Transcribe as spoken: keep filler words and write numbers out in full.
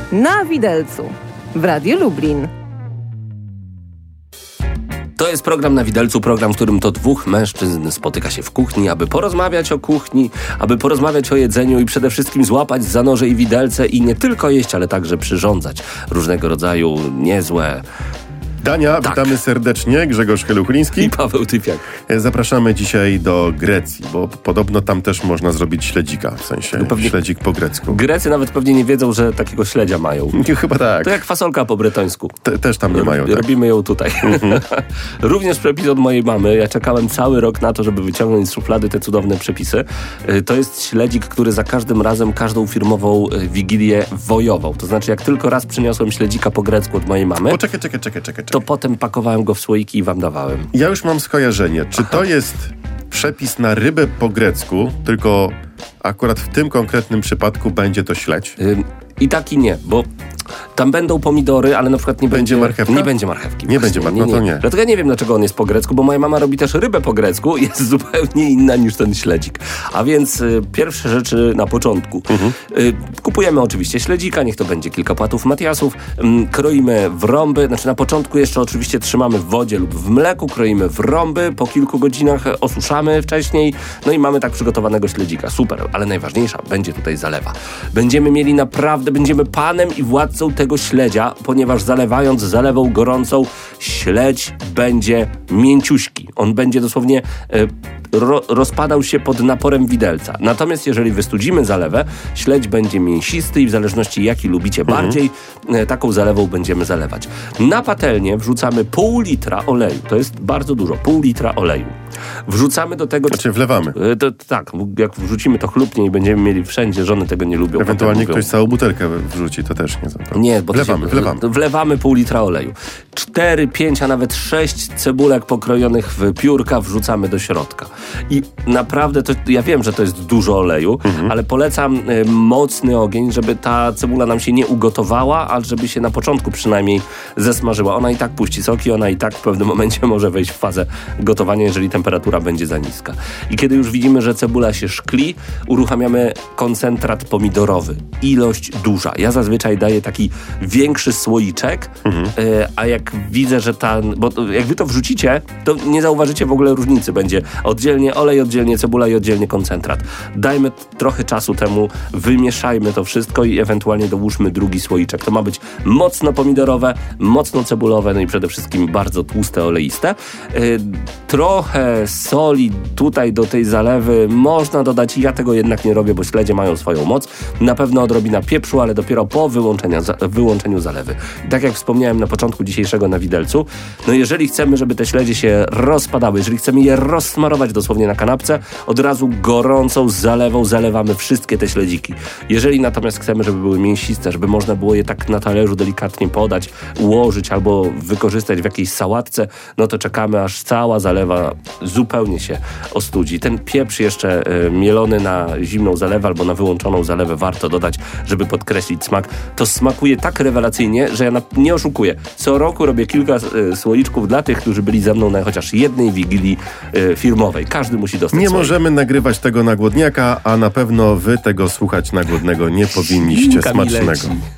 Na widelcu w Radiu Lublin. To jest program Na Widelcu, program, w którym to dwóch mężczyzn spotyka się w kuchni, aby porozmawiać o kuchni, aby porozmawiać o jedzeniu i przede wszystkim złapać za noże i widelce i nie tylko jeść, ale także przyrządzać różnego rodzaju niezłe dania. Tak. Witamy serdecznie, Grzegorz Heluchliński i Paweł Typiak. Zapraszamy dzisiaj do Grecji, bo podobno tam też można zrobić śledzika, w sensie pewnie śledzik po grecku. Grecy nawet pewnie nie wiedzą, że takiego śledzia mają. Chyba tak. To jak fasolka po bretońsku. Te, też tam nie mają. Tak. Robimy ją tutaj. Również przepis od mojej mamy. Ja czekałem cały rok na to, żeby wyciągnąć z szuflady te cudowne przepisy. To jest śledzik, który za każdym razem każdą firmową wigilię wojował. To znaczy, jak tylko raz przyniosłem śledzika po grecku od mojej mamy, Poczekaj, czekaj, czekaj, czekaj. to potem pakowałem go w słoiki i wam dawałem. Ja już mam skojarzenie. Czy to jest przepis na rybę po grecku, tylko akurat w tym konkretnym przypadku będzie to śledź? Ym, I tak i nie, bo tam będą pomidory, ale na przykład nie będzie... Będzie marchewka? Nie będzie marchewki. Nie właśnie. będzie marchewki, no to nie. Dlatego ja nie wiem, dlaczego on jest po grecku, bo moja mama robi też rybę po grecku i jest zupełnie inna niż ten śledzik. A więc y, pierwsze rzeczy na początku. Mhm. Y, kupujemy oczywiście śledzika, niech to będzie kilka płatów matiasów. Y, kroimy w rąby, znaczy na początku jeszcze oczywiście trzymamy w wodzie lub w mleku, kroimy w rąby, po kilku godzinach osuszamy wcześniej, no i mamy tak przygotowanego śledzika. Super, ale najważniejsza będzie tutaj zalewa. Będziemy mieli naprawdę, będziemy panem i władcą tego śledzia, ponieważ zalewając zalewą gorącą, śledź będzie mięciuśki. On będzie dosłownie e, ro, rozpadał się pod naporem widelca. Natomiast jeżeli wystudzimy zalewę, śledź będzie mięsisty i w zależności jaki lubicie mhm. bardziej, e, taką zalewą będziemy zalewać. Na patelnię wrzucamy pół litra oleju. To jest bardzo dużo. Pół litra oleju. Wrzucamy do tego... Znaczy wlewamy. E, to, tak, jak wrzucimy to chlupnie i będziemy mieli wszędzie, żony tego nie lubią. Ewentualnie mówią, ktoś całą butelkę wrzuci, to też nie zapewne. Nie, bo wlewamy, się, wlewamy. Wlewamy pół litra oleju. Cztery, pięć, a nawet sześć cebulek pokrojonych w piórka wrzucamy do środka. I naprawdę, to, ja wiem, że to jest dużo oleju, mhm. ale polecam y, mocny ogień, żeby ta cebula nam się nie ugotowała, ale żeby się na początku przynajmniej zesmażyła. Ona i tak puści soki, ona i tak w pewnym momencie może wejść w fazę gotowania, jeżeli temperatura będzie za niska. I kiedy już widzimy, że cebula się szkli, uruchamiamy koncentrat pomidorowy. Ilość duża. Ja zazwyczaj daję taki większy słoiczek, mhm. y, a jak widzę, że ta... Bo jak wy to wrzucicie, to nie zauważycie w ogóle różnicy. Będzie oddzielnie olej, oddzielnie cebula i oddzielnie koncentrat. Dajmy t- trochę czasu temu, wymieszajmy to wszystko i ewentualnie dołóżmy drugi słoiczek. To ma być mocno pomidorowe, mocno cebulowe, no i przede wszystkim bardzo tłuste, oleiste. Y, trochę soli tutaj do tej zalewy można dodać. Ja tego jednak nie robię, bo śledzie mają swoją moc. Na pewno odrobina pieprzu, ale dopiero po wyłączeniu, za, wyłączeniu zalewy. I tak jak wspomniałem na początku dzisiejszego Na Widelcu, no jeżeli chcemy, żeby te śledzie się rozpadały, jeżeli chcemy je rozsmarować dosłownie na kanapce, od razu gorącą zalewą zalewamy wszystkie te śledziki. Jeżeli natomiast chcemy, żeby były mięsiste, żeby można było je tak na talerzu delikatnie podać, ułożyć albo wykorzystać w jakiejś sałatce, no to czekamy, aż cała zalewa zupełnie się ostudzi. Ten pieprz jeszcze y, mielony na zimną zalewę albo na wyłączoną zalewę warto dodać, żeby podkreślić smak. To smakuje tak rewelacyjnie, że ja na, nie oszukuję. Co roku robię kilka y, słoiczków dla tych, którzy byli ze mną na chociaż jednej wigilii y, firmowej. Każdy musi dostać Nie słoik. możemy nagrywać tego na głodniaka, a na pewno wy tego słuchać na głodnego nie powinniście. Ślinka mi Smacznego. leci.